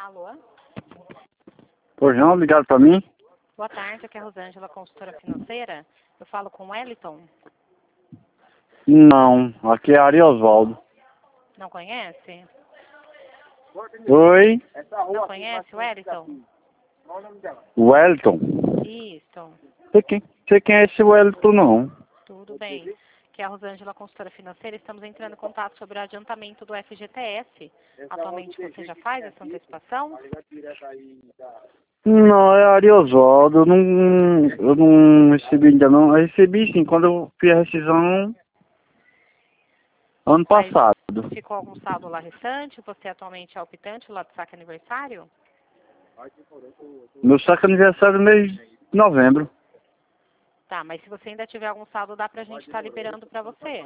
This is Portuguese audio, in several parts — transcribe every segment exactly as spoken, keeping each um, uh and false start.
Alô? Pois não, ligado pra mim? Boa tarde, aqui é a Rosângela, consultora financeira. Eu falo com o Wellington. Não, aqui é Ari Osvaldo. Não conhece? Oi? Não conhece o Wellington? Wellington? Isso, Sei quem, sei quem é esse Wellington, não. tudo bem. Que é a Rosângela, consultora financeira. Estamos entrando em contato sobre o adiantamento do F G T S. Atualmente você já faz essa antecipação? Não, é Ari Osvaldo. Eu não, eu não recebi ainda não. Eu recebi sim, quando eu fiz a rescisão ano Mas passado. ficou algum saldo lá restante? Você atualmente é optante lá do saque aniversário? Meu saque aniversário no mês de novembro. Tá, mas se você ainda tiver algum saldo, dá pra gente estar liberando pra você.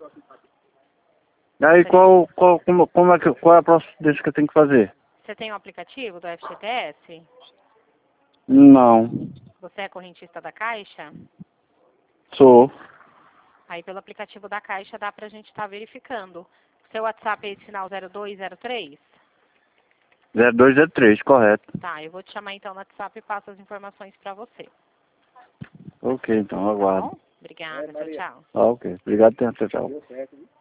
Aí qual, qual, como, como é que, qual é a procedência que eu tenho que fazer? Você tem o aplicativo do F G T S? Não, Você é correntista da Caixa? sou. Aí pelo aplicativo da Caixa dá pra gente estar verificando. Seu WhatsApp é esse final zero dois zero três? zero dois zero três, correto. Tá, eu vou te chamar então no WhatsApp e passo as informações pra você. Ok, então, Tá aguardo. bom? Obrigada, tchau, tchau. Ah, ok. Obrigado, tchau, tchau.